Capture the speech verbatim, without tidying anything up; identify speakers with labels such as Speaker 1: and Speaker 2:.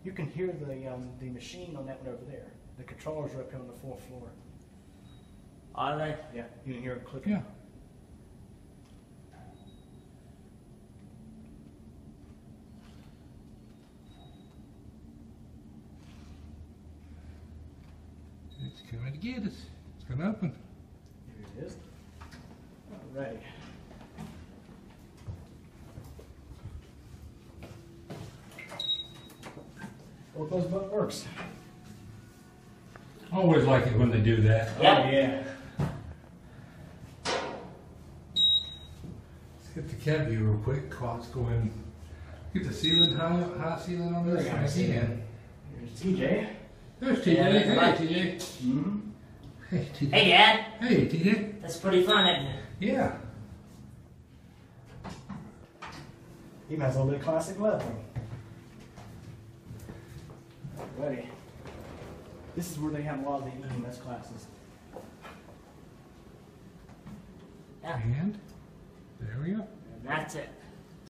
Speaker 1: You can hear the um, the machine on that one over there. The controllers are up here on the fourth floor.
Speaker 2: Are they?
Speaker 1: Yeah, you can hear it clicking.
Speaker 3: Yeah. It's coming to get us. It's going to open.
Speaker 1: Here it is. Alrighty. Both those butt works.
Speaker 3: I always like it when they do that.
Speaker 2: Yeah.
Speaker 1: Oh, yeah.
Speaker 3: Let's get the cab view real quick. Clock's going. Get the ceiling high, high ceiling on this.
Speaker 1: Very high ceiling. Here's T J.
Speaker 3: There's T J.
Speaker 2: Yeah, that's
Speaker 3: Hey,
Speaker 2: right.
Speaker 3: T J.
Speaker 1: Mm-hmm.
Speaker 3: Hey, T J.
Speaker 2: Hey, Dad.
Speaker 3: Hey, T J.
Speaker 2: That's pretty fun, isn't it?
Speaker 3: Yeah.
Speaker 1: Even has a little bit of classic leather. Alrighty. This is where they have a lot of the E M S classes.
Speaker 2: Yeah.
Speaker 3: And there we go.
Speaker 2: And that's it.